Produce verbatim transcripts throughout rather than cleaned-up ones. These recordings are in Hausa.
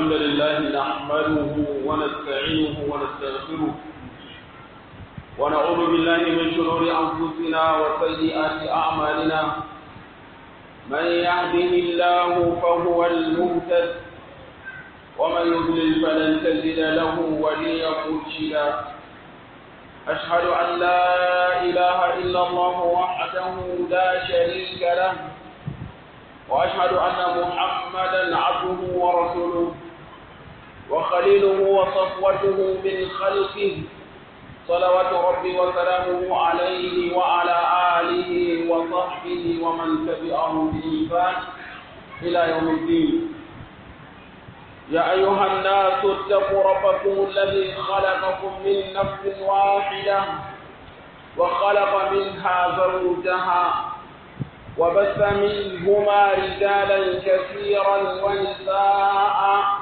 الحمد لله نحمده ونستعينه ونستغفره ونعوذ بالله من شرور أنفسنا وسيئات أعمالنا من يهده الله فهو المهتد ومن يضلل فلن تجد له وليا مرشدا أشهد أن لا إله إلا الله وحده لا شريك له وأشهد أن محمدا عبده ورسوله وخليله وصفوته من خلقه صلوات ربي وسلامه عليه وعلى آله وصحبه ومن تبعهم بإحسان إلى يوم الدين. يا أيها الناس اتقوا ربكم الذي خلقكم من نفس واحدة وخلق منها زوجها وبث منهما رجالا كثيرا ونساء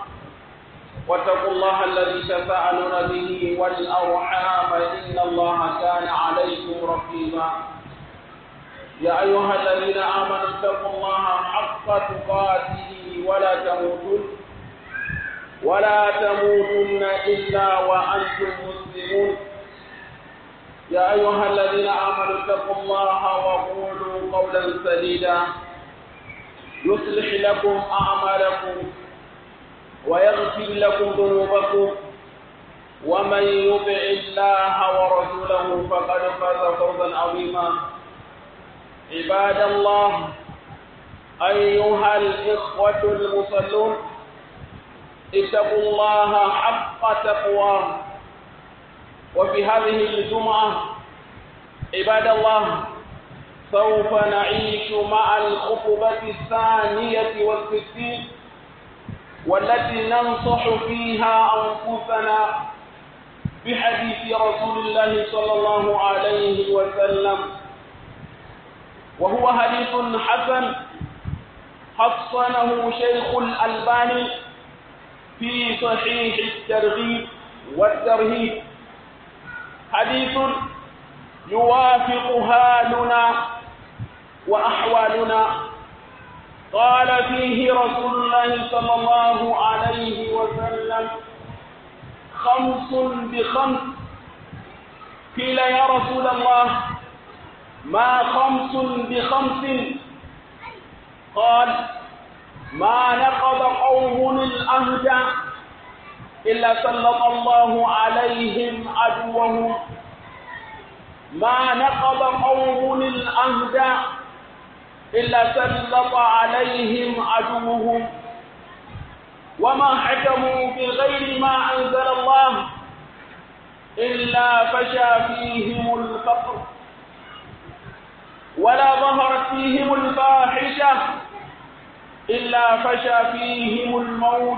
واتقوا الله الذي تساءلون به والأرحام إن الله كان عليكم رقيبا. يا أيها الذين آمنوا اتقوا الله حق تقاته ولا تموتن ولا تموتن إلا وأنتم مسلمون. يا أيها الذين آمنوا اتقوا الله وقولوا قولا سديدا يصلح لكم أعمالكم ويغفر لكم ذنوبكم ومن يطع الله ورسوله فقد فاز فوزا عظيما. عباد الله أيها الإخوة المصلون اتقوا الله حق تقواه. وفي هذه الجمعة عباد الله سوف نعيش مع الخطبة الثانية والستين والتي ننصح فيها أنفسنا بحديث رسول الله صلى الله عليه وسلم، وهو حديث حسن حصنه شيخ الألباني في صحيح الترغيب والترهيب، حديث يوافق حالنا وأحوالنا. قال فيه رسول الله صلى الله عليه وسلم: خمس بخمس. قيل يا رسول الله ما خمس بخمس؟ قال: ما نقض قوم العهد إلا سلط الله عليهم عدوهم، ما نقض قوم العهد إلا سلط عليهم عدوهم، وما حكموا بغير ما أنزل الله إلا فشى فيهم الفقر، ولا ظهرت فيهم الفاحشة إلا فشى فيهم الموت،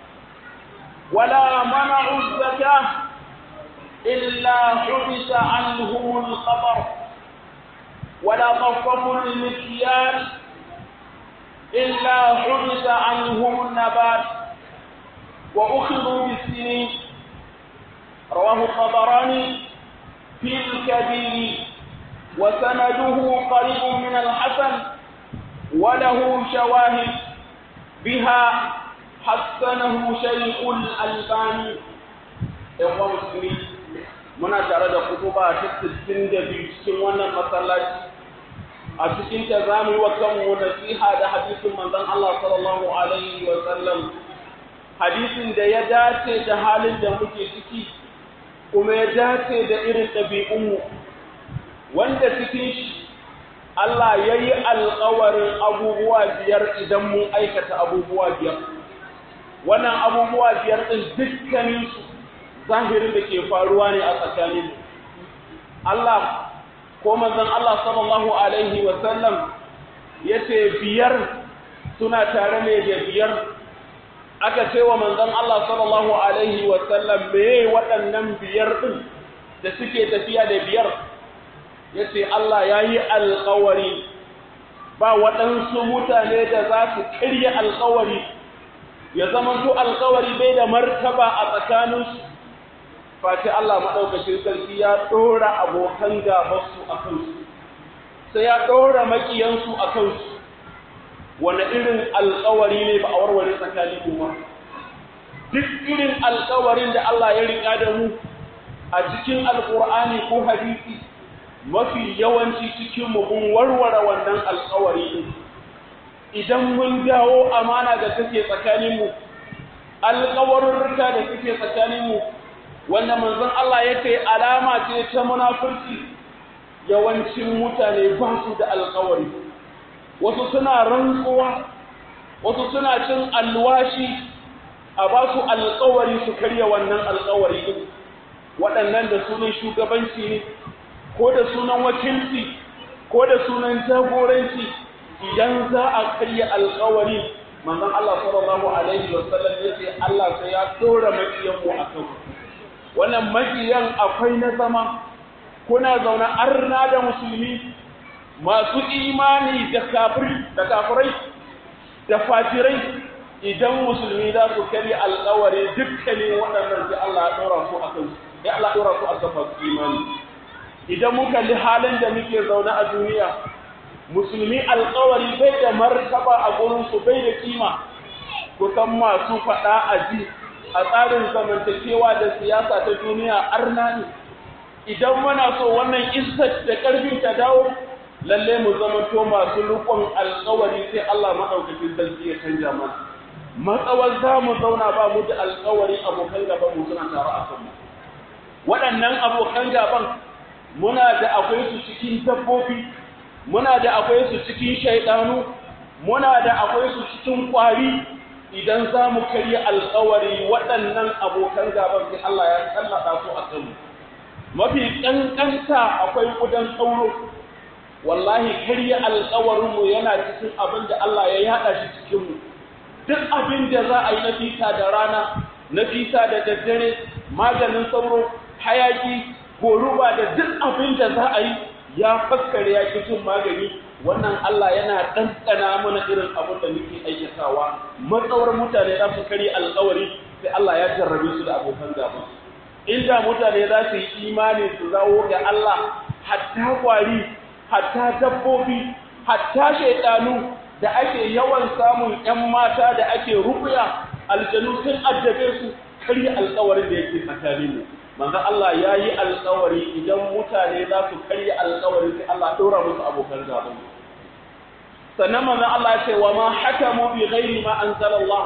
ولا منعوا الزكاة إلا حبس عنهم الخطر، ولا طففوا المكيال إلا حبس عنهم النبات، وأخذوا بالسنين. رواه الطبراني في الكبير وسنده قريب من الحسن وله شواهد بها حسنه شيخ الألباني. إخوة مسلمين، muna tare da kutuba ta sittin da biyu cikin wannan masallaci. A cikin ta zamu yi wa kanmu nasiha da hadisin manzon Allah sallallahu alaihi wa sallam, hadisin da ya dace da halin da muke ciki kuma ya dace da irin ɗabi'unmu, wanda cikin shi Allah ya yi alƙawarin abubuwa biyar idan mun aikata abubuwa biyar. Wannan abubuwa biyar ɗin dukkaninsu zahirin da ke faruwa ne a tsakanin Allah ko manzon Allah sallallahu alaihi wa sallam yace biyar suna tare ne da biyar. Aka ce wa manzon Allah sallallahu alaihi wa sallam me waɗannan biyar din da suke tafiya da biyar? Yace Allah yayi alƙawari ba waɗansu mutane da za su kirya alƙawari, ya zama su alƙawari bai da martaba a tsakaninsu, face Allah maɗaukacin sarki ya ɗora abokan gabansu a kansu, sai ya ɗora maƙiyansu a kansu. Wane irin alƙawari ne ba a warware tsakanin kuma? duk irin alƙawarin da Allah ya riƙa da mu a cikin alƙur'ani ko hadisi mafi yawanci cikin mu mun warware wannan alƙawari din idan mun dawo amana da take tsakanin mu alƙawarurruka da take tsakanin mu wanda manzon Allah ya ce alama ce ta munafurci yawancin mutane ba su da alƙawari wasu suna rantsuwa wasu suna cin alwashi a ba su alƙawari su karya wannan alƙawari din waɗannan da sunan shugabanci ne ko da sunan wakilci ko da sunan jagoranci idan za a karya alƙawari manzon Allah sallallahu alaihi wasallam yace Allah sai ya dora makiyan mu akan wannan makiyan akwai na zama kuna zauna arna da musulmi masu imani da kafiri da kafirai da fajirai idan musulmi za su karya alƙawari dukkanin waɗannan sai Allah ya dora su akan ya Allah dora su akan masu imani idan mun kalli halin da muke zaune a duniya musulmi alƙawari bai da martaba a gurin su bai da kima kusan masu faɗa a ji a tsarin zamantakewa da siyasa ta duniya arna ne idan muna so wannan izzat da ƙarfin ta dawo lalle mu zamanto masu rukun alƙawari sai Allah madaukakin sarki ya canja mana matsawar za mu zauna ba mu da alƙawari abokan gaban mu suna tare a kanmu waɗannan abokan gaban muna da akwai su cikin dabbobi muna da akwai su cikin shaidanu muna da akwai su cikin kwari idan za mu karya alƙawari waɗannan abokan gaban sai Allah ya sallata su a kanmu mafi ƙanƙanta akwai ƙudan sauro wallahi karya alƙawarinmu yana cikin abin da Allah ya yaɗa shi cikinmu duk abin da za a yi na fita da rana na fita da daddare maganin sauro hayaki goruba da duk abin da za a yi ya faskare ya ki cin magani wannan Allah yana ɗanɗana mana irin abin da muke aikatawa matsawar mutane za su kare alƙawari sai Allah ya jarrabe su da abokan gaba inda mutane za su yi imani su zawo ga Allah hatta kwari hatta dabbobi hatta shaidanu da ake yawan samun ƴan mata da ake rukuya aljanu sun addabe su karya alƙawarin da yake tsakanin mu manzo Allah ya yi alƙawari idan mutane za su karya alƙawari sai Allah ɗora musu abokan gaban sannan manzo Allah ya ce wa ma hakamu bi ghairi ma anzalallah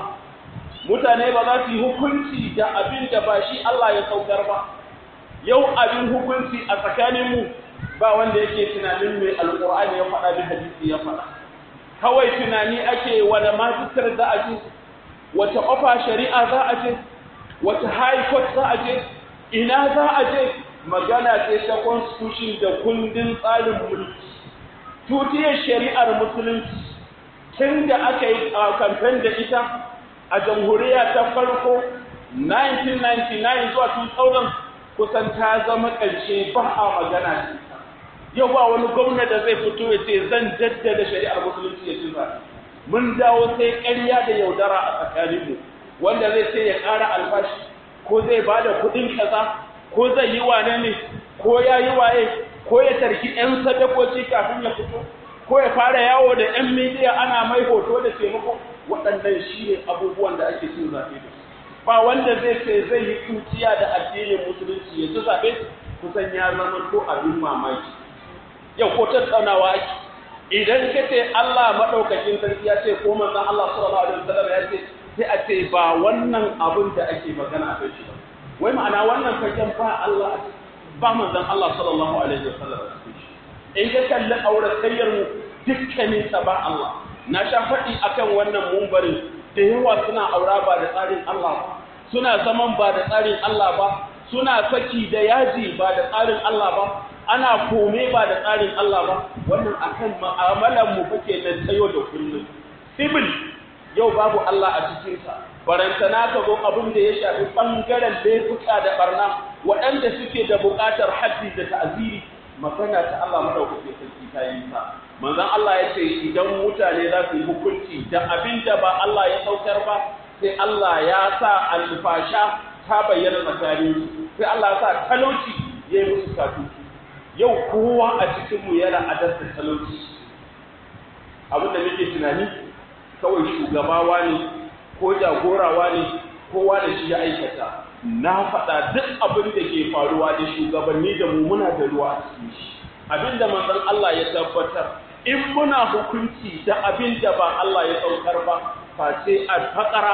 mutane ba za su yi hukunci da abin da ba shi Allah ya saukar ba yau abin hukunci a tsakanin mu ba wanda yake tunanin mai alƙur'ani ya faɗa da hadisi ya faɗa kawai tunani ake wanda magistrate za a je wata ofa shari'a za a je wata high court za a je ina za a je magana ce ta constitution da kundin tsarin mulki tutiyar shari'ar musulunci tun da aka yi kamfen da ita a jamhuriya ta farko nineteen ninety-nine zuwa two thousand kusan ta zama ƙarshe ba a magana ce yau ba wani gwamna da zai fito ya ce zan jaddada shari'ar musulunci ya ci zaɓe mun dawo sai ƙarya da yaudara a tsakaninmu wanda zai ce ya ƙara albashi ko zai ba da kuɗin kaza ko zai yi wane ne ko ya yi waye ko ya tarki 'yan sadakoki kafin ya fito ko ya fara yawo da 'yan midiya ana mai hoto da taimako waɗannan shi ne abubuwan da ake cin zaɓe da su ba wanda zai ce zai yi tuciya da addinin musulunci ya ci zaɓe kusan ya zama to abin mamaki yau ko tattaunawa ake idan ka ce Allah maɗaukakin sarki ya ce ko manzon Allah sallallahu alaihi wasallam ya ce sai a ce ba wannan abin da ake magana a kai shi ba wai ma'ana wannan fagen ba Allah ba manzon Allah sallallahu alaihi wasallam in ka kalli auratayyar mu dukkanin sa ba Allah na sha faɗi akan wannan mumbarin da yawa suna aura ba da tsarin Allah ba suna zaman ba da tsarin Allah ba suna saki da yaji ba da tsarin Allah ba ana kome ba da tsarin Allah ba wannan akan mu'amalan mu fake na tayo da kullum sibil yau babu Allah a cikin sa barantana ka zo abin da ya shafi bangaren laifuka da barna waɗanda suke da buƙatar haddi da ta'ziri magana ta Allah madaukakin sarki ta yi ta manzon Allah ya ce idan mutane za su yi hukunci da abin da ba Allah ya saukar ba sai Allah ya sa alfasha ta bayyana tsakanin sai Allah ya sa talauci ya yi musu katutu yau kowa a cikinmu yana adarta talauci abinda muke tunani kawai shugabawa ne ko jagorawa ne kowa da shi ya aikata. Na faɗa duk abin da ke faruwa da shugabanni da mu muna da ruwa a cikin shi. Abin da manzon Allah ya tabbatar, in muna hukunci da abin da ba Allah ya saukar ba, face a fakara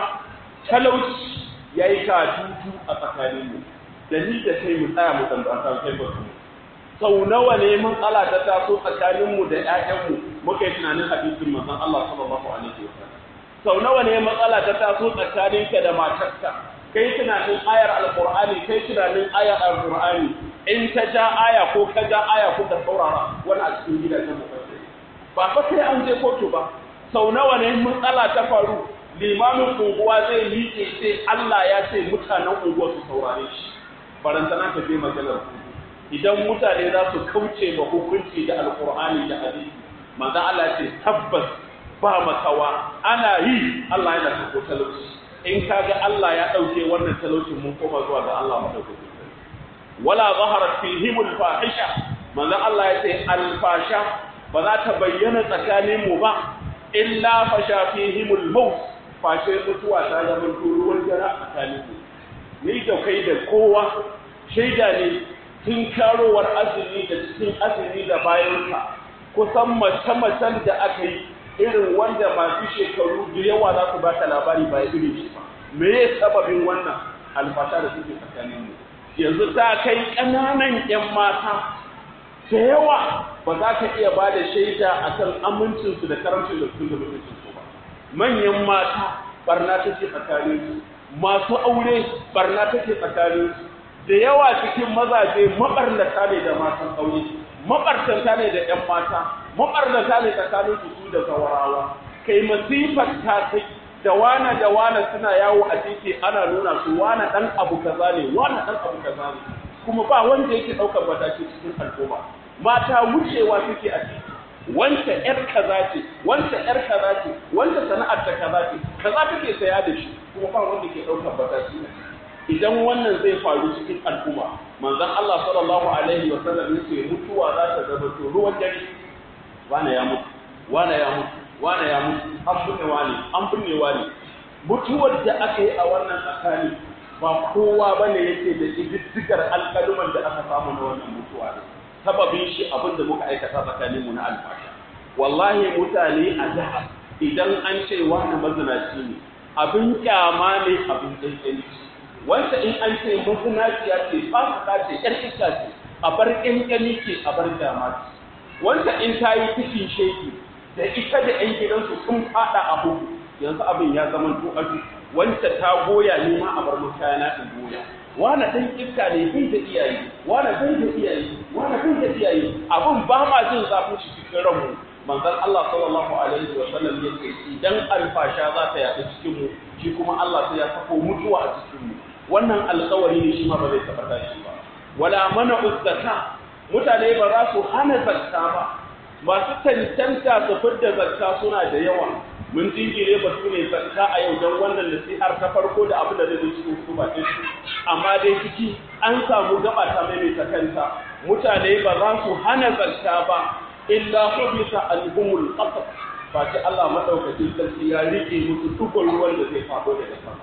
talauci ya yi katutu a tsakaninmu. Da ni da kai mu tsaya mu tsantsanta kai batu. Sau nawa ne matsala ta taso tsakaninmu da ‘ya'yanmu muka yi tunanin hadisin manzon Allah sallallahu alaihi wa sallam. Sau nawa ne matsala ta taso tsakaninka da matarka, kai tunanin ayar alqur'ani kai tunanin ayar alqur'ani in ta ja aya ko ka ja aya ko ka saurara wani a cikin gidajen mutum ba fa sai an je kotu ba. Sau nawa ne matsala ta faru limamin unguwa zai miƙe sai Allah ya ce mutanen unguwa su saurare shi, barantana ta je maganar idan mutane za su kauce ma hukunci da alqur'ani da hadisi manzo Allah ya ce tabbas ba makawa ana yi Allah yana sako talauci. In kaga Allah ya dauke wannan talaucin mun koma zuwa ga Allah madaukakin sarki. Wala zaharat fihimul fahisha manzo Allah ya ce alfasha ba za ta bayyana tsakanin mu ba illa fasha fihimul maut, fashe mutuwa ta zama ruwan jara tsakanin mu. Ni da kai da kowa shaida ne tun karowar azumi da cikin azumi da bayansa kusan mace-macen da aka yi irin wanda masu shekaru da yawa za su baka labari ba irin shi ba. Me ya sababin wannan alfasha da suke tsakanin mu? Yanzu ta kai ƙananan ƴan mata da yawa ba za ka iya ba da shaida akan amincinsu da karamcin da sun da mutuncinsu ba. Manyan mata barna take tsakanin su, masu aure barna take tsakanin su. Da yawa cikin mazaje mabarnata ne da matan aure, mabartanta ne da ƴan mata, mabarnata ne tsakanin su da zawarawa. Kai masifar ta kai da wana da wana suna yawo a titi ana nuna su wana dan abu kaza ne, wana dan abu kaza ne, kuma ba wanda yake daukar mataki cikin al'umma. Mata wucewa suke a titi, wanda ƴar kaza ce, wanda ƴar kaza ce, wanda sana'ar ta kaza ce, kaza take saya da shi, kuma ba wanda ke daukar mataki. Idan wannan zai faru cikin al'umma, manzon Allah sallallahu alaihi wa sallam yace mutuwa za ta zama to ruwan dare. Wane ya mutu, wane ya mutu, wane ya mutu, an binne wane, an binne wane. Mutuwar da aka yi a wannan tsakani ba kowa bane yake da ididdigar alƙaluman da aka samu na wannan mutuwa ne. Sababin shi abin da muka aikata tsakanin mu na alfasha. Wallahi mutane a da idan an ce wani mazinaci ne, abin kyama ne, abin tsantsani. Wanda in an ce mazinaciya ce, fasika ce, ƴar iska ce, a bar ƙyanƙyani ce, a bar kyama ce. Wanda in ta yi cikin sheki da ita da ƴan gidansu sun faɗa a hudu, yanzu abin ya zama tu'adu. Wanda ta goya ne ma a bar mutane in goya. Wane ɗan iska ne bai da iyaye, wane bai da iyaye, wane bai da iyaye. Abin ba ma jin zafin shi cikin ranmu. Manzon Allah sallallahu alaihi wa sallam ya ce idan alfasha za ta yaɗu cikin mu, shi kuma Allah sai ya sako mutuwa a cikin mu. Wannan alƙawari ne shi ma ba zai taɓa tashi ba. Wala mana uzzaka, mutane ba za su hana zakka ba. Masu tantanta su fidda zakka suna da yawa. Mun jingire ba su ne zakka a yau don wannan nasihar ta farko da abin da zai zo cikin su ba su. Amma dai ciki an samu gaba ta maimaita kanta. Mutane ba za su hana zakka ba illa hubisa alhumul qasab. Ba ce Allah madaukakin sarki ya rike musu tukun ruwan da zai faɗo daga sama.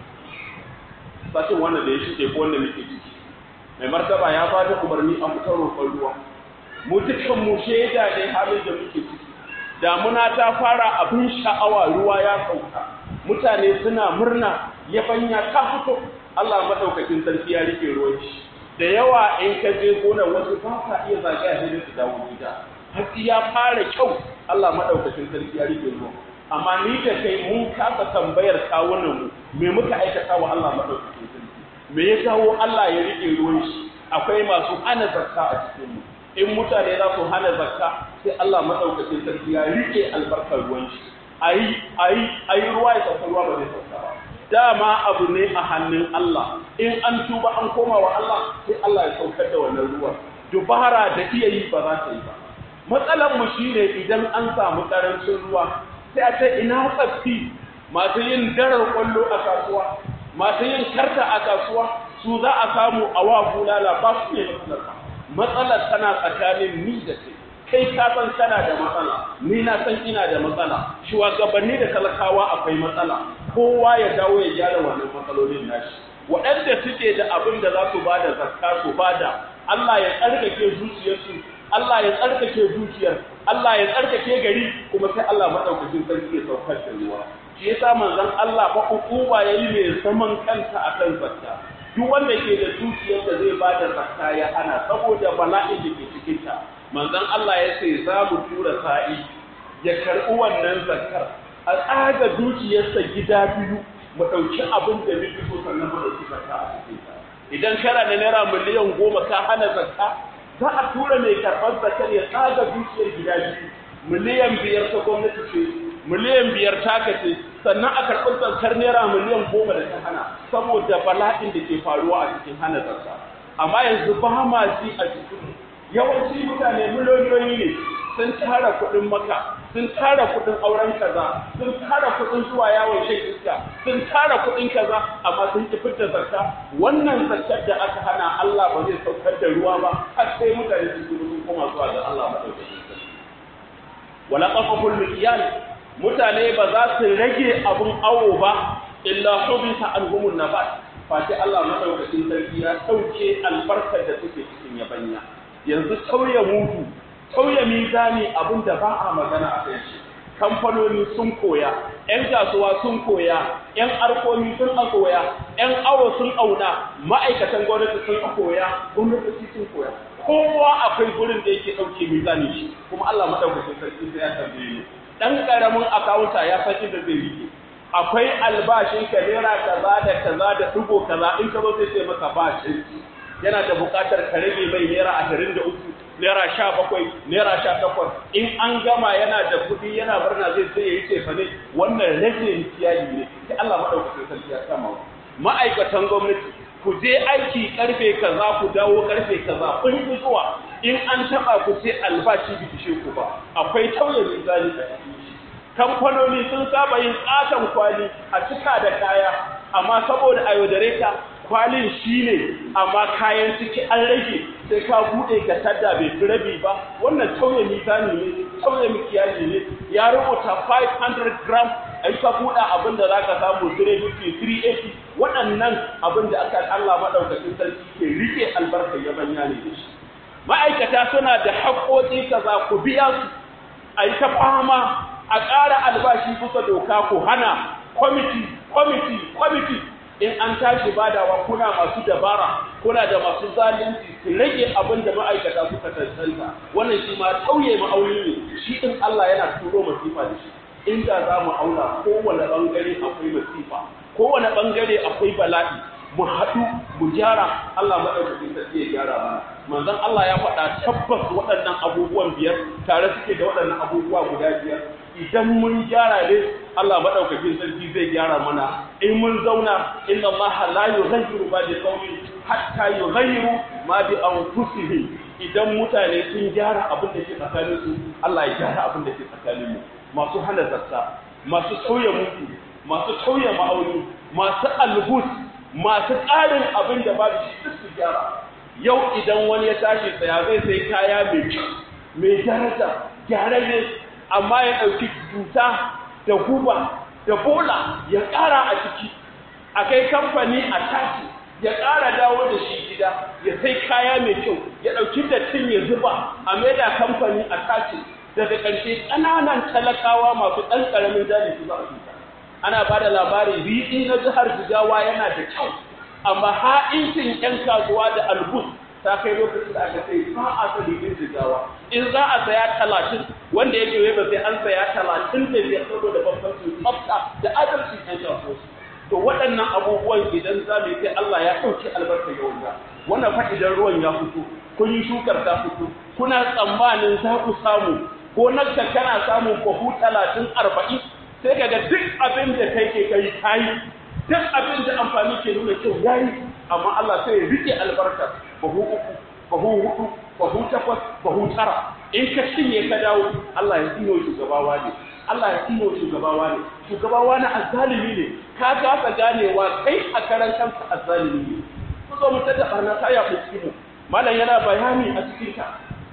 Sashin wannan da ya shige ko wanda muke ciki. Mai martaba ya ba da umarni a fitar roƙon ruwa. Mu dukkan mu shaida ne halin da muke ciki. Damuna ta fara abin sha'awa, ruwa ya sauka. Mutane suna murna, yabanya ta fito. Allah madaukakin sarki ya rike ruwan shi. Da yawa in ka je gonar wasu ba ka iya zagaya sai su dawo gida. Hatsi ya fara kyau, Allah madaukakin sarki ya rike ruwan. Amma ni da kai mun kasa tambayar kawunan mu me muka aikata wa Allah madaukakin sarki. Me ya kawo Allah ya rike ruwan shi? Akwai masu hana zakka a cikin mu. In mutane za su hana zakka sai Allah madaukakin sarki ya rike albarkar ruwan shi. Ayi ayi ayi ruwa ya sauka, ruwa ba zai sauka ba. Dama abu ne a hannun Allah. In an tuba an koma wa Allah sai Allah ya saukar da wannan ruwan. Dubara da iya yi ba za ta yi ba. Matsalar mu shine idan an samu karancin ruwa sai a ce ina tsaffi masu yin darar kwallo a kasuwa, masu yin karta a kasuwa, su za a samu a wa bulala ba su ne matsalar. Matsalar tana tsakanin ni da kai. kai ka san kana da matsala, ni na san ina da matsala, shugabanni da talakawa akwai matsala, kowa ya dawo ya gyara wannan matsalolin nashi. Waɗanda suke da abin da za su bada zakka su bada, Allah ya tsarkake zuciyarsu, Allah ya tsarkake dukiyar, Allah ya tsarkake gari, kuma sai Allah madaukakin sarki ya saukar da ruwa. Shi yasa manzon Allah ba hukuma yayi mai zaman kanta akan zakka. Duk wanda ke da dukiyar da zai bada zakka ya hana saboda bala'in da ke cikin ta. Manzon Allah ya ce za mu tura sa'i ya karɓi wannan zakkar, a tsaga dukiyarsa gida biyu, mu ɗauki abin da muke so sannan mu ɗauki zakka a cikin ta. Idan kana da naira miliyan goma ka hana zakka, za a tura mai karɓar zakkar ya tsaga dukiyar gida biyu, miliyan biyar ta gwamnati ce, miliyan biyar taka ce, sannan a karɓar zakkar naira miliyan goma da ta hana, saboda bala'in da ke faruwa a cikin hana zakka. Amma yanzu ba ma ji a cikin yawanci mutane miliyoyi ne sun tara kuɗin maka, sun tara kuɗin auren kaza, sun tara kuɗin zuwa yawon shan iska, sun tara kuɗin kaza, amma sun ki fitar zakka. Wannan zakkar da aka hana Allah ba zai saukar da ruwa ba, har sai mutane su sun koma zuwa ga Allah madaukakin sarki. Wala qafaful miqyal, mutane ba za su rage abun awo ba illa hubita anhumun nabat, face Allah madaukakin sarki ya sauke albarkar da suke cikin yabanya. Yanzu tauye mudu, tauye mizani abin da ba a magana a kai shi. Kamfanoni sun koya, ‘yan kasuwa sun koya, ‘yan arkomi sun koya, ‘yan awo sun auna, ma'aikatan gwamnati sun koya, gwamnati sun koya. Kowa akwai gurin da yake ɗauke mizani shi, kuma Allah madaukakin sarki sai ya tambaye ni. Ɗan ƙaramin akawunta ya san inda zai rike. Akwai albashin ka naira kaza da kaza da dugo kaza, in ka zo sai sai maka bashin. Yana da buƙatar ka rage mai naira ashirin da uku, naira sha bakwai, naira sha takwas. In an gama yana da kuɗi yana murna zai sai ya yi cefa ne, wannan rage kiyayi ne, sai Allah maɗaukakin sarki ya sama. Ma'aikatan gwamnati, ku je aiki karfe kaza ku dawo karfe kaza, kun fi zuwa, in an taɓa ku sai albashi bi ishe ku ba, akwai tauye mizani a cikin shi. Kamfanoni sun saba yin ƙaton kwali a cika da kaya, amma saboda a yaudare ka, kwalin shi ne amma kayan ciki an rage sai ka bude ka tada bai fi rabi ba. Wannan tauye mizani ne, tauye mikiyali ne. Ya rubuta five hundred gram, ai ka buɗa abin da za ka samu three fifty, three eighty. Waɗannan abin da aka Allah maɗaukakin sarki ke rike albarkar yabanya ne da shi. Ma'aikata suna da haƙoƙi kaza ku biya su, ai ta fama a ƙara albashi kusa doka ku hana. Kwamiti, kwamiti, kwamiti. In an tashi badawa kuna masu dabara, kuna da masu zalunci su rage abin da ma'aikata suka tantanta. Wannan shi ma tauye ma'auni ne, shi in Allah yana turo masifa da shi. Inda za mu auna kowane bangare akwai masifa, kowane bangare akwai bala'i, mu haɗu mu gyara, Allah maɗaukakin sarki ya gyara mana. Manzon Allah ya faɗa tabbas waɗannan abubuwan biyar tare suke da waɗannan abubuwa guda biyar. Idan mun gyara ne, Allah maɗaukakin sarki zai gyara mana. In mun zauna, inna Allah la yughayyiru ma bi qaumin hatta yughayyiru ma bi anfusihim. Idan mutane sun gyara abin da ke tsakanin su, Allah ya gyara abin da ke tsakanin mu. Masu hana zakka, masu sauya mutu, masu sauya ma'auni, masu albus, masu ƙarin abin da babu shi duk su gyara. Yau idan wani ya tashi tsaya zai sai kaya mai kyau, mai daraja, gyararre, amma ya ɗauki duta da guba da bola ya ƙara a ciki, a kai kamfani a tashi ya ƙara dawo da shi gida, ya sai kaya mai kyau, ya ɗauki dattin ya zuba a maida kamfani a tashi, daga ƙarshe ƙananan talakawa masu ɗan ƙaramin jari su za a duka. Ana ba da labari riɗi na jihar Jigawa yana da kyau, amma ha'incin 'yan kasuwa da albus ta kai lokacin da aka sai ba a sa riɗin Jigawa. In za a saya talatin, wanda yake wai ba sai an saya talatin da biyar saboda bambancin tsafta da adalcin 'yan kasuwa. To waɗannan abubuwan idan za mu yi sai Allah ya ɗauki albarka yawan da. Wannan fa idan ruwan ya fito, kun yi shukar ta fito, kuna tsammanin za ku samu, ko nan ka kana samun kwahu talatin arba'in, sai kaga duk abin da kai ke kai kayi, duk abin da amfani ke nuna kyau yayi, amma Allah sai ya rike albarka bahu uku, bahu hudu, bahu takwas, bahu tara. In ka cinye ka dawo, Allah ya tsino shugabawa ne, Allah ya tsino shugabawa ne, shugabawa na azzalimi ne, ka kasa ganewa kai a karan kanka azzalimi ne. Ku zo mu tada barna ta ya fuski mu. Malam yana bayani a cikin ta.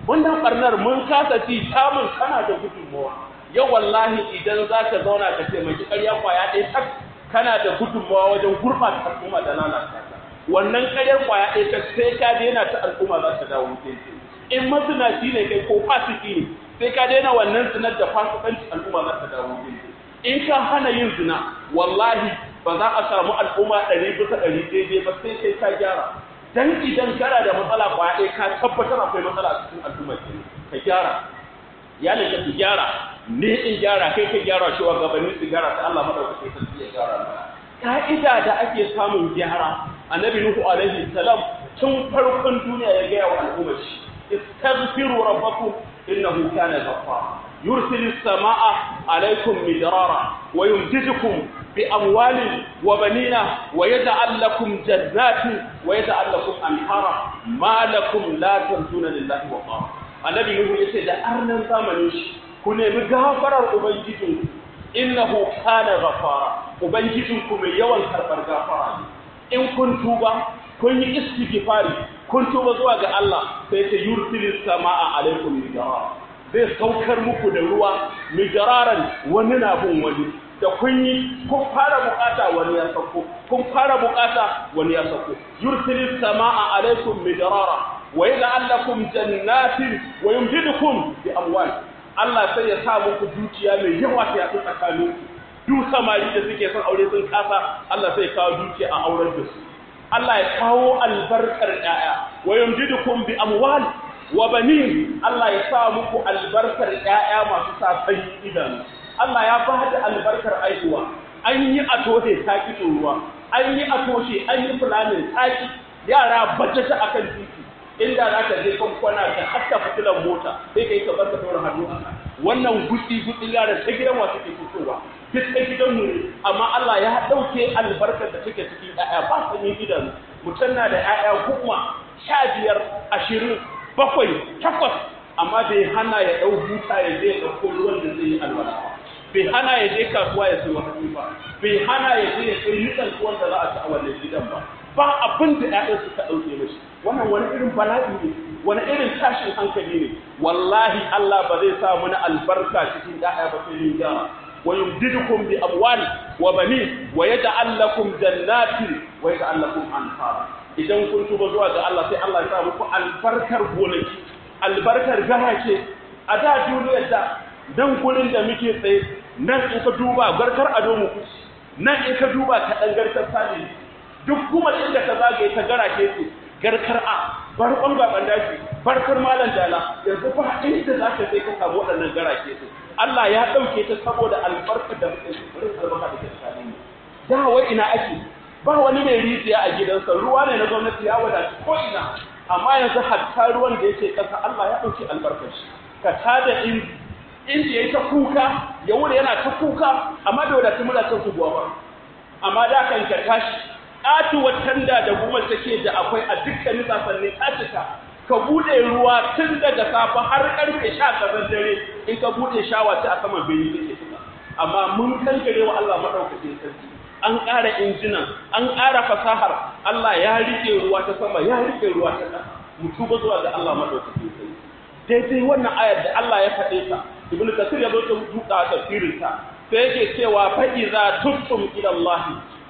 wannan barnar mun kasa ci samun kana da gudunmawa yau wallahi idan za ka zauna ka taimaki ƙarya kwaya ɗaya tak kana da gudunmawa wajen gurɓata al'umma da lalata ta wannan ƙaryar kwaya ɗaya tak sai ka daina ta al'umma za ta dawo daidai in mazinaci ne kai ko fasiki ne sai ka daina wannan zinar da fasikanci al'umma za ta dawo daidai in ka hana yin zina wallahi ba za a samu al'umma ɗari bisa ɗari daidai ba sai kai ka gyara dan idan kana da matsala kwaya ɗaya ka tabbatar akwai matsala a cikin al'umma ka gyara iyalin ka gyara ne in gyara kai ka gyara shi wa gabanin su gyara ta Allah madaukakin sarki ya gyara ka'ida da ake samun gyara annabi nuhu alaihi salam tun farkon duniya ya ga wa al'ummar shi istaghfiru rabbakum innahu kana ghaffara yursilu as-samaa'a alaykum midrara wa yumdidukum bi amwalin wa banina wa yaj'al lakum jannatin wa yaj'al lakum anhara ma lakum la tarjuna lillahi wa qara annabi nuhu yace da arnan zamanin shi ku nemi gafarar ubangijinku innahu kana ghafara ubangijinku mai yawan karbar gafara ne in kun tuba kun yi istighfari kun tuba zuwa ga Allah sai ta yursilis samaa alaikum midrara zai saukar muku da ruwa midraran wani na bin wani da kun yi kun fara bukata wani ya sauko kun fara bukata wani ya sauko yursilis samaa alaikum midrara wa yaj'al lakum jannatin wa yumdidukum bi amwal Allah sai ya sa muku dukiya mai yawa ta yaɗu tsakanin duk samari da suke son aure sun kasa Allah sai ya kawo dukiya a auren da su Allah ya kawo albarkar ƴaƴa wa yumdidukum bi amwal wa banin Allah ya sa muku albarkar ƴaƴa masu sa sanyi idanu Allah ya ba da albarkar aihuwa an yi a tode taki ruwa an yi a toshe an yi fulanin taki yara bajata akan titi inda za ka je kan kwana da hatta fitilan mota sai kai ka bar ka daura hannu a wannan gutsi gutsi yara ta gidan wasu ke fitowa duk ta gidan mu ne amma Allah ya dauke albarkar da take cikin ƴaƴa ba sanyi gidan mutum na da ƴaƴa goma sha biyar ashirin bakwai takwas amma bai hana ya dau buta ya je ya dauko ruwan da zai yi alwala bai hana ya je kasuwa ya sayo hatsi ba bai hana ya je ya sayi nisan tuwon da za a ci a wannan gidan ba ba abin da ƴaƴan suka ɗauke mashi wannan wani irin bala'i ne wani irin tashin hankali ne wallahi Allah ba zai sa mana albarka cikin ƴaƴa ba sai yin gyara wa yumdidukum bi amwal wa banin wa yaj'al lakum jannatin wa yaj'al lakum anhara idan kun tuba zuwa ga Allah sai Allah ya sa muku albarkar gonaki albarkar garace a da duniyar da dan gurin da muke tsaye nan in ka duba garkar ado mu nan in ka duba ka dan garkar sani duk kuma inda ka zagaye ta gara ke su garkar a barkon gaban daji barkar malam dala yanzu fa inda za ka sai ka samu waɗannan gara ke su Allah ya ɗauke ta saboda albarkar da muke su bari albarka da ke tsakanin mu da wai ina ake ba wani mai rijiya a gidansa ruwa ne na gwamnati ya wadata ko ina amma yanzu hatta ruwan da yake ƙasa Allah ya ɗauke albarkar shi ka tada in inda yayi ta kuka ya wuri yana ta kuka amma da wadatu muna son su ba amma da kan ka tashi ƙatuwar tanda da gumar take da akwai a dukkanin sasannin ƙacika ka buɗe ruwa tun daga safa har ƙarfe sha ƙazan dare in ka buɗe shawa ta a saman bene take fita amma mun kankare wa Allah maɗaukakin sarki an ƙara injinan an ƙara fasahar Allah ya rike ruwa ta sama ya rike ruwa ta ƙasa mu tuba zuwa ga Allah maɗaukakin sarki daidai wannan ayar da Allah ya faɗe ta ibnu kasir ya zo ta duka tafsirin ta sai yake cewa fa iza tubtum ila Allah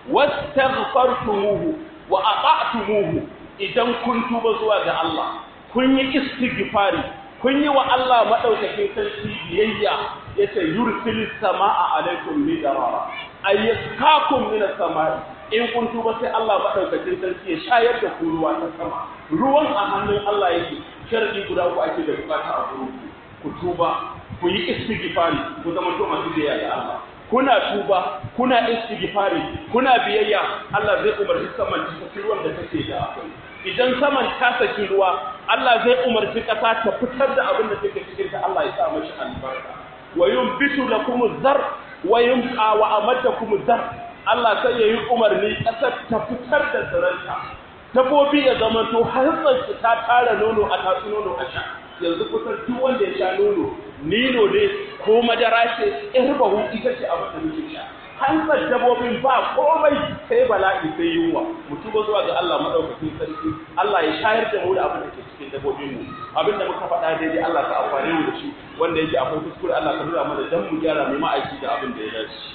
wastaghfartumuhu wa ata'tumuhu idan kun tuba zuwa ga Allah kun yi istighfari kun yi wa Allah madaukakin sarki biyayya yace yursilis samaa alaikum midrara ayyaskakum minas samai in kun tuba sai Allah madaukakin sarki ya shayar da ku ruwa ta sama ruwan a hannun Allah yake sharadi guda ku ake da bukata a gurin ku tuba ku yi istighfari ku zama to masu biyayya ga Allah kuna tuba kuna istighfari kuna biyayya Allah zai umarci saman ta ruwan da take da akwai idan saman ta saki ruwa Allah zai umarci kasa ta fitar da abin da take cikin ta Allah ya sa mashi albarka wa yumbitu lakum zar wa yumqa wa amadakum zar Allah sai yayi umarni kasar ta fitar da tsiranta dabbobi ya zama to har su ta tara nono a tatsu nono a sha yanzu kusan duk wanda ya sha nono nino ne ko madara ce yar bahu ita ce abin da muke sha hantsar dabobin ba komai sai bala'i sai yunwa mu tuba zuwa ga Allah madaukakin sarki Allah ya shayar da mu da abin da ke cikin dabobin mu abin da muka faɗa daidai Allah ka amfane mu da shi wanda yake akwai kuskure Allah ka nuna mana dan mu gyara mu ma'aiki da abin da ya dace.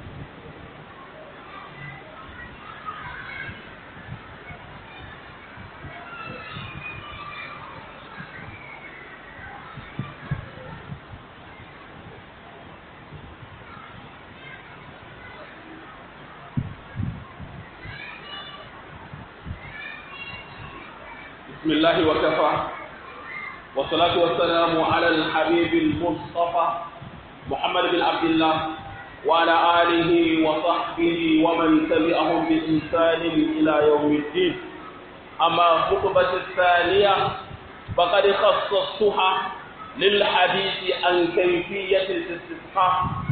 بسم الله وكفى والصلاة والسلام على الحبيب المصطفى محمد بن عبد الله وعلى آله وصحبه ومن تبعهم بإحسان إلى يوم الدين. أما خطبة الثانية فقد خصصتها للحديث عن كيفية الاستسقاء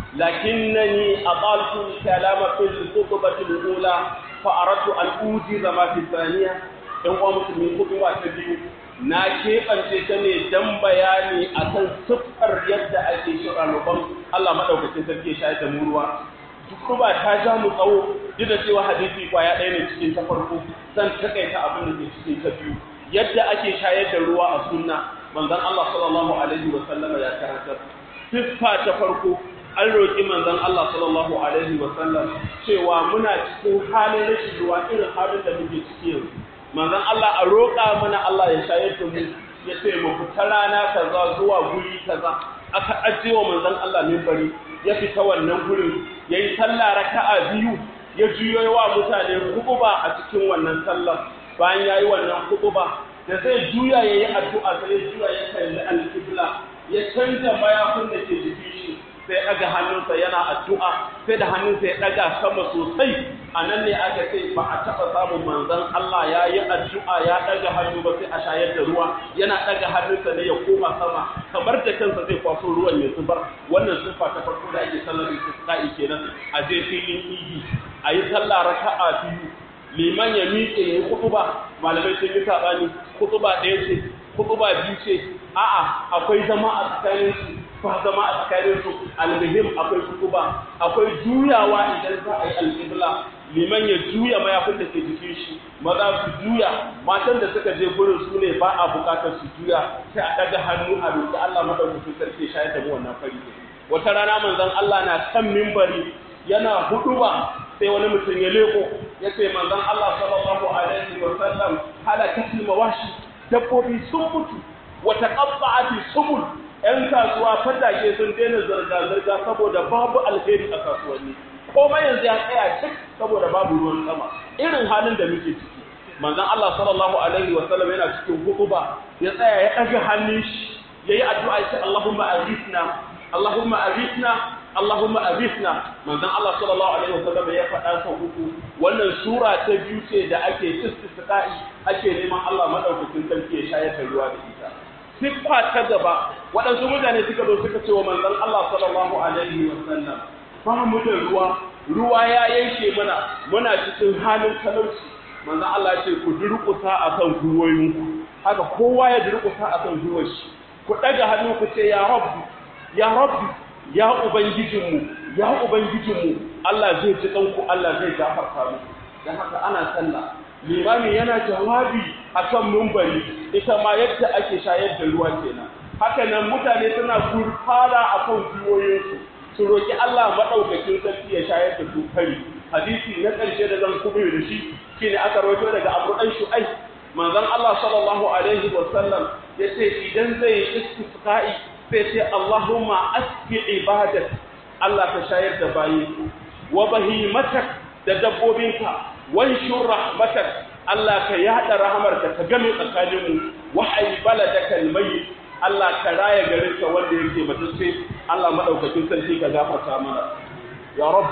لكنني أطلت الكلام في الخطبة الأولى فأردت أن أوجز ما في الثانية. ‘Yan uwa musulmi kutuba ta biyu na keɓance ta ne don bayani a kan siffar yadda ake shira roƙon Allah maɗaukacin sarki ya shayar da mu ruwa. Kutuba ta ja mu tsawo duk da cewa hadisi kwaya ɗaya ne cikin ta farko zan taƙaita abin da ke cikin ta biyu. Yadda ake shayar da ruwa a sunna manzon Allah sallallahu alaihi wa sallama ya karantar. Siffa ta farko an roƙi manzon Allah sallallahu alaihi wa sallam cewa muna cikin halin rashin ruwa irin halin da muke ciki yanzu. Manzon Allah a roƙa mana Allah ya shayar da mu ya ce mu fita rana kaza zuwa guri kaza aka ajiye wa manzon Allah minbari ya fita wannan gurin yayi sallah raka'a biyu ya juyo wa mutane kutuba a cikin wannan sallar bayan yayi wannan kutuba da zai juya yayi addu'a sai ya juya ya kalli al-qibla ya canza mayafin da ke jikin shi sai ɗaga hannunsa yana addu'a sai da hannunsa ya ɗaga sama sosai a nan ne aka ce ba a taɓa samun manzon Allah ya yi addu'a ya ɗaga hannu ba sai a shayar da ruwa yana ɗaga hannunsa ne ya koma sama kamar da kansa zai kwaso ruwan ya zubar wannan sifa ta farko da ake sallar istisqa'i kenan a je filin idi a yi sallah raka'a biyu liman ya miƙe ya yi kutuba malamai sun yi saɓani kutuba ɗaya ce kutuba biyu ce a'a akwai zama a tsakaninsu ba zama a tsakanin su almuhim akwai kutuba akwai juyawa idan za a yi alƙibla liman ya juya mayafin da ke jikin shi maza su juya matan da suka je gurin su ne ba a bukatar su juya sai a daga hannu a roƙi Allah madaukakin sarki shayar da mu wannan fari wata rana manzon Allah na kan minbari yana huduba sai wani mutum ya leko ya ce manzon Allah sallallahu alaihi wa sallam halakatul mawashi dabbobi sun mutu wata qatta'ati subul ‘yan kasuwa fatake sun daina zirga-zirga saboda babu alheri a kasuwanni, komai yanzu ya tsaya cik saboda babu ruwan sama, irin halin da muke ciki. Manzon Allah sallallahu Alaihi wasallam yana cikin hukuba ya tsaya ya ɗaga hannun shi, ya yi addu'a ya ce Allahumma aghithna, Allahumma aghithna, Allahumma aghithna. Manzon Allah sallallahu Alaihi wasallam ya faɗa sau uku, wannan sura ta biyu ce da ake istisqa'i ake neman Allah madaukakin sarki ya shayar da ruwa da ita. Siffa ta gaba waɗansu mutane suka zo suka ce wa manzon Allah sallallahu alaihi wa sallam ba mu da ruwa ruwa ya yanke mana muna cikin halin talauci manzon Allah ce ku durƙusa akan ruwayoyinku haka kowa ya durƙusa akan ruwar shi ku daga hannu ku ce ya rabbi ya rabbi ya ubangijinmu ya ubangijinmu Allah zai ji kanku Allah zai gafarta muku dan haka ana sallah limami yana jawabi akan mumbari ita ma yadda ake shayar da ruwa kenan haka nan mutane suna gurfara akan duwoyinsu su roki Allah madaukakin sarki ya shayar da su fari hadisi na ƙarshe da zan kuma da shi shine aka rawaito daga Abu Dan Shu'aib manzon Allah sallallahu alaihi wa sallam yace idan zai istisqa'i sai ce Allahumma asqi ibadat Allah ka shayar da bayi wa bahimatak da dabbobinka wanshur rahmatak Allah ka yada rahamarka ta game tsakaninmu wahayi baladaka almayyit Allah ka raya garinka wanda yake batacce Allah madaukakin sarki ka gafarta mana ya rab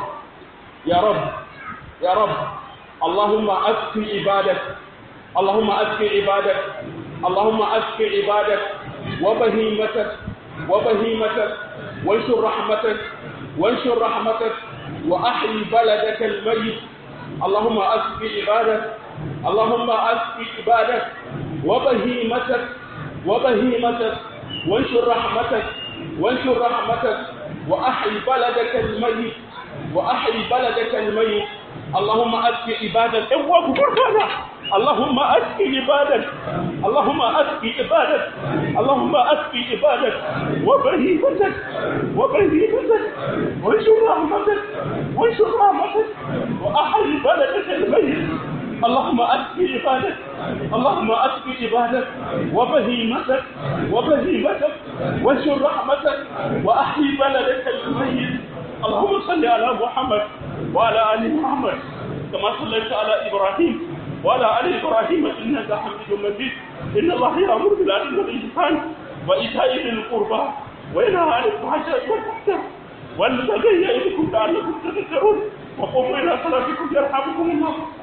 ya rab ya rab Allahumma asqi ibadak Allahumma asqi ibadak Allahumma asqi ibadak wa bahimatak wa bahimatak wanshur rahmatak wanshur rahmatak wa ahyi baladaka almayyit اللهم أسقي عبادك اللهم أسقي عبادك وبهيمتك وبهيمتك وانشر رحمتك وانشر رحمتك وأحي بلدك الميت وأحيي بلدك الميت. اللهم أسق عبادك وغفرنا. اللهم أسق عبادك. اللهم أسق عبادك. اللهم أسق عبادك وبهيمتك وبهيمتك وانشر رحمتك وانشر رحمتك وأحيي بلدك الميت. اللهم أسق عبادك. اللهم أسق عبادك وبهيمتك وبهيمتك وانشر رحمتك وأحيي بلدك الميت. اللهم صل على محمد وعلى آل محمد كما صليت على إبراهيم وعلى آل إبراهيم إنك حميد مجيد. إن الله يأمر بالعدل والإحسان وإيتاء ذي القربى وينهى عن الفحشاء والمنكر والبغي يعظكم لعلكم تذكرون. وقوموا إلى صلاتكم يرحمكم الله.